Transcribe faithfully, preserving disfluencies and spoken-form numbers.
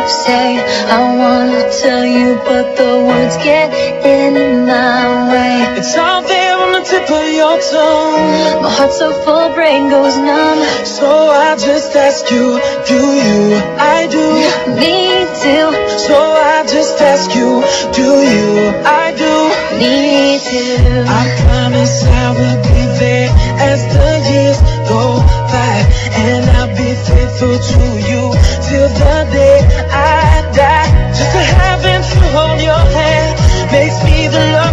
say I wanna tell you, but the words get in my way. It's all there on the tip of your tongue. My heart's so full, brain goes numb. So I just ask you, do you? I do. Need to. So I just ask you, do you? I do. Need to. I promise I will be there as the years go by, and I'll be faithful to you till the day I die. Just to having to hold your hand makes me the love